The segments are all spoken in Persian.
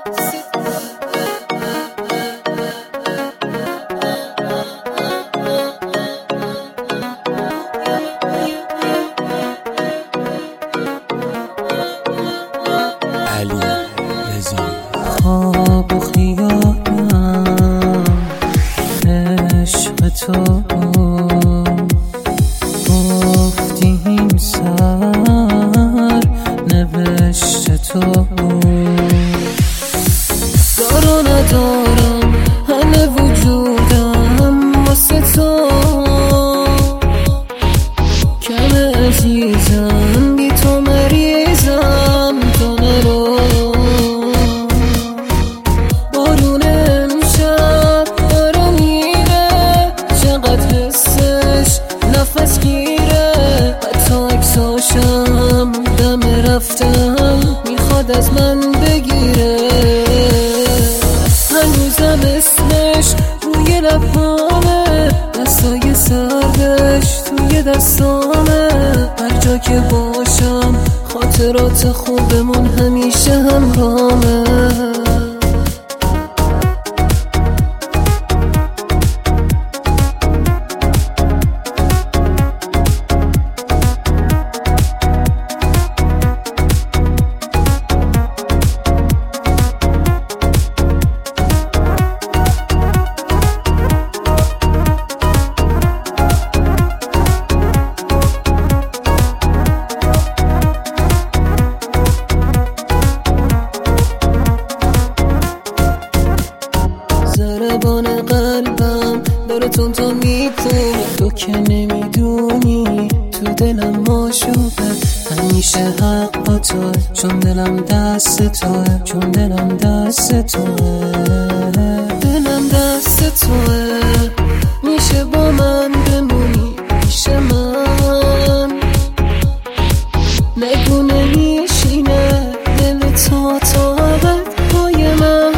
خواب و خیالم عشق تو گفتی این سر نوشت تو دار و ندارم همه وجودم واسه تو کم عزیزم بی تو مریضم تو نرو بارون امشب داره میره چقدر حسش نفس گیره حتی اکساشم دم رفتم میخواد از من بگیره هنوزم اسمش روی لبامه دستای سردش توی دستامه هر جا که باشم خاطرات خوبمون همیشه همراهمه ضربان قلبم داره تون میکنه تو که نمیدونی تو دلم ماشوبه همیشه حق با توه چون دلم دست توه چون دلم دست توه دلم دست توه میشه با من بمونی پیش من نگو نمیشینه دل تو طاقت پای من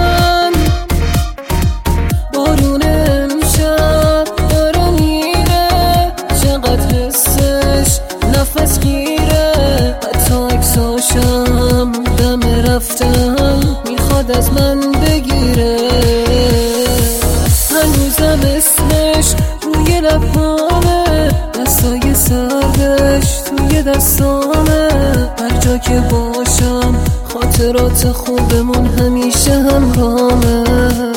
بارون امشب داره میره چقدر حسش نفس گیره حتی اکساشم دم رفتم میخواد از من بگیره هنوزم اسمش روی لبامه دستای سردش توی دستامه هر جا که باشم خاطرات خوبمون همیشه همراهمه